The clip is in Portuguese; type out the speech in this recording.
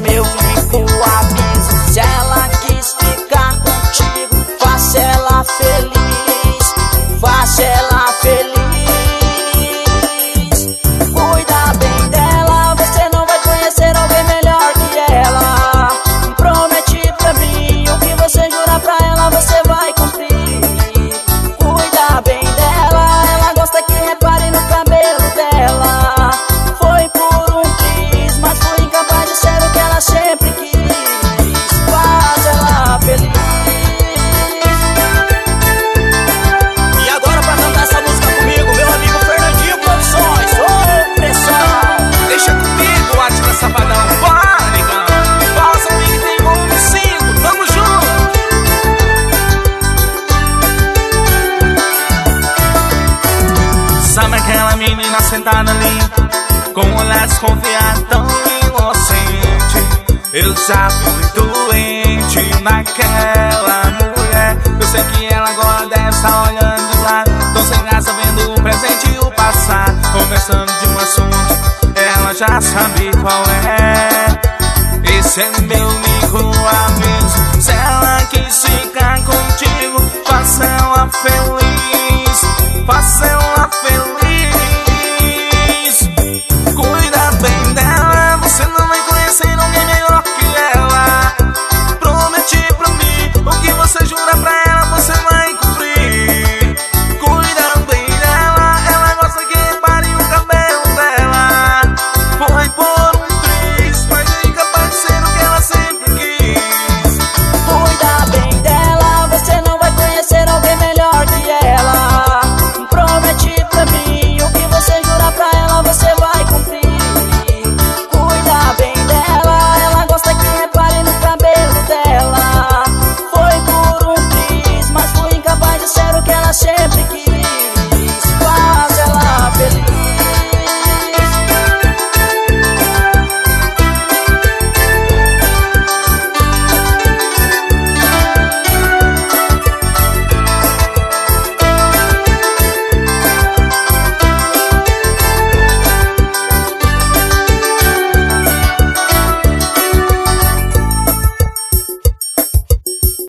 meu único aviso. Se ela quis ficar contigo, faça ela feliz, faça ela feliz. Cuida bem dela, você não vai conhecer alguém melhor que ela. Promete pra mim, o que você jura pra ela, você vai cumprir. Cuida bem dela, ela gosta que repare no cabelo dela. Foi por um triz, mas fui incapaz de ser o que ela sempre quis. Faz ela feliz. E agora pra cantar essa música comigo, meu amigo Fernandinho Produções. Ô, pressão! Deixa comigo, Atila Safadão. Bora, negão. Faça o que tem volume 5, tamo junto. Sabe aquela menina sentada ali, com um olhar desconfiado, tão inocente? Eu já fui doente naquela mulher. Eu sei que ela agora deve estar olhando do lado, tô sem graça vendo o presente e o passado. Conversando de um assunto, ela já sabe qual é. Esse é meu único aviso. Se ela quis ficar contigo, faça ela feliz, faça ela feliz.